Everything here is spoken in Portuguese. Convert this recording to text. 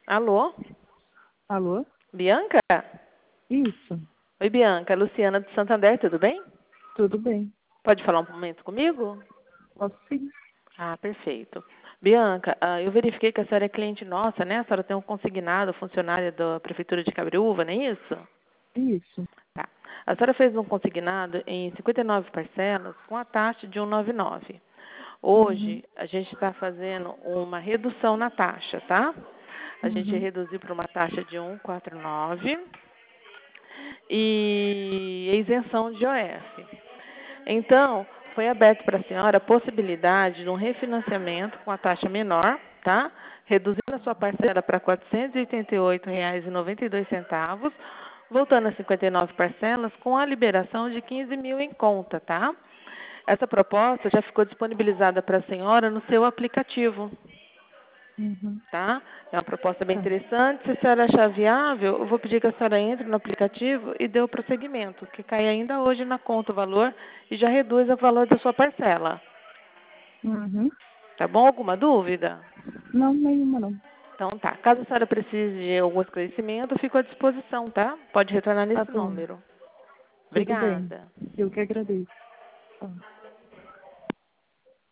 Alô? Alô? Bianca? Isso, Oi, Bianca. Luciana de Santander, tudo bem? tudo bem. Pode falar um momento comigo? Posso sim? Ah, perfeito. Bianca, eu verifiquei que a senhora é cliente nossa, né? A senhora tem um consignado, funcionária da Prefeitura de Cabreúva, não é isso? Isso. Tá. A senhora fez um consignado em 59 parcelas com a taxa de 199. Uhum, Hoje, a gente está fazendo uma redução na taxa, tá? A gente uhum, reduziu para uma taxa de 149 e isenção de IOF. Então, foi aberto para a senhora a possibilidade de um refinanciamento com a taxa menor, tá? Reduzindo a sua parcela para R$ 488,92, voltando a 59 parcelas, com a liberação de 15 mil em conta, tá? Essa proposta já ficou disponibilizada para a senhora no seu aplicativo, uhum. tá? É uma proposta bem Tá, interessante. Se a senhora achar viável, eu vou pedir que a senhora entre no aplicativo e dê o prosseguimento, que cai ainda hoje na conta o valor e já reduz o valor da sua parcela. uhum. Tá bom? Alguma dúvida? Não, nenhuma não. Então tá. Caso a senhora precise de algum esclarecimento, eu fico à disposição, tá? Pode retornar Tá nesse bom, número. tudo bem. Obrigada. Eu que agradeço. Tá.